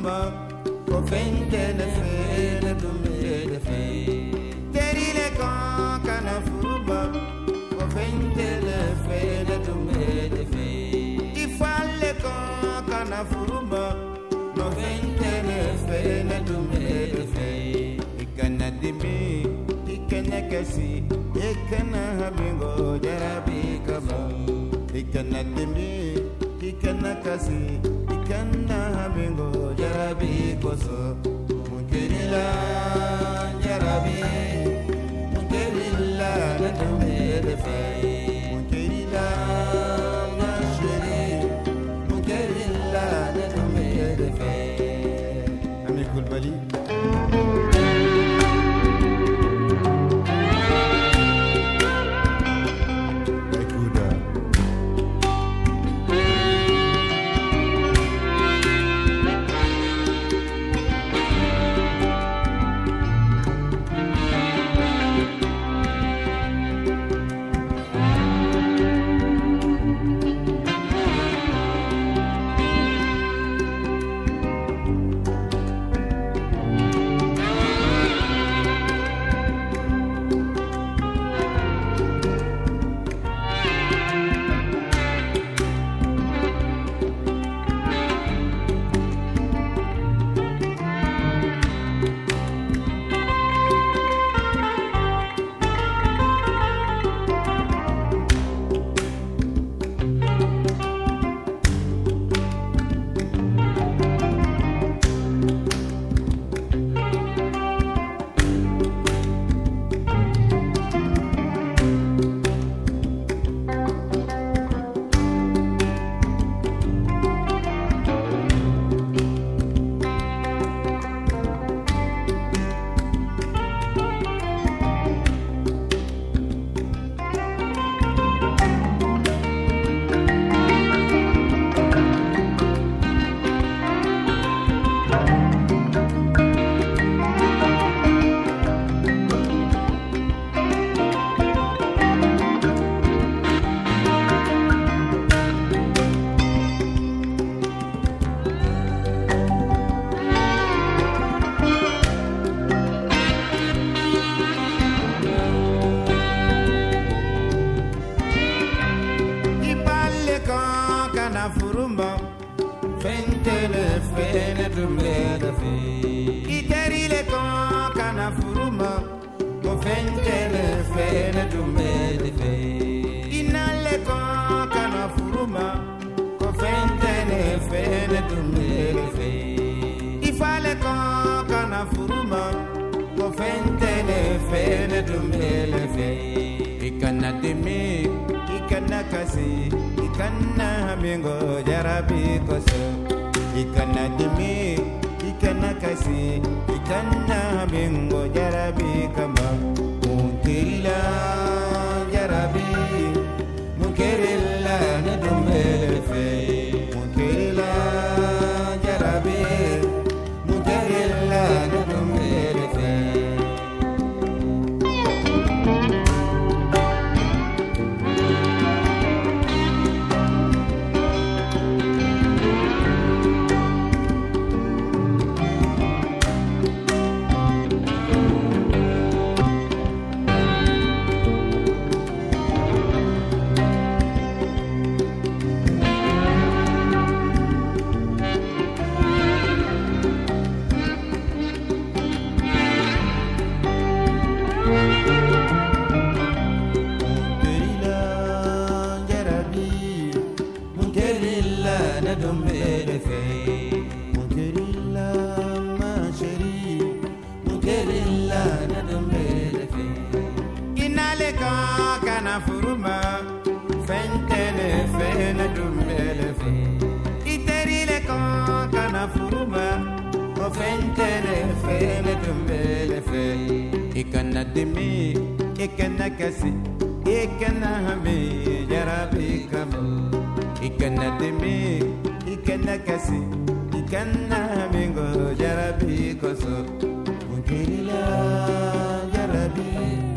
furuma ko fente ne fe ne dume de fe teri le kan kana furuma ko fente ne fe ne dume de fe ifalle kan kana furuma no fente ne fe ne dume de fe ikana dimi ikana kasi ikana habingo jarabi kama ikana dimi ikana kasi ikana habingo jarabi koso mukerila jarabi mukerila na dumere fe mukerila na sheri mukerila na dumere fe ami kulbali furuma fente ne fene dume de fe iteri le kan kana furuma ko fente ne fene dume de fe inale kan kana furuma ko fente ne fene dume de fe ifale kan kana furuma ko fente ne fene dume de fe ikana demi ikana kasi ikana hamingo jarabi koso ikana dimi ikana kasi ikana hamingo jarabi kama munkirila jarabi munkirila na dumele fe munkirila jarabi munkirila na dumele fe furuma fente ne fene dumele fe iteri le kan kana furuma o fente ne fene dumele fe ikana dimi ikana kasi ikana hame jarabi kama ikana dimi ikana kasi ikana hame go jarabi koso mukirila jarabi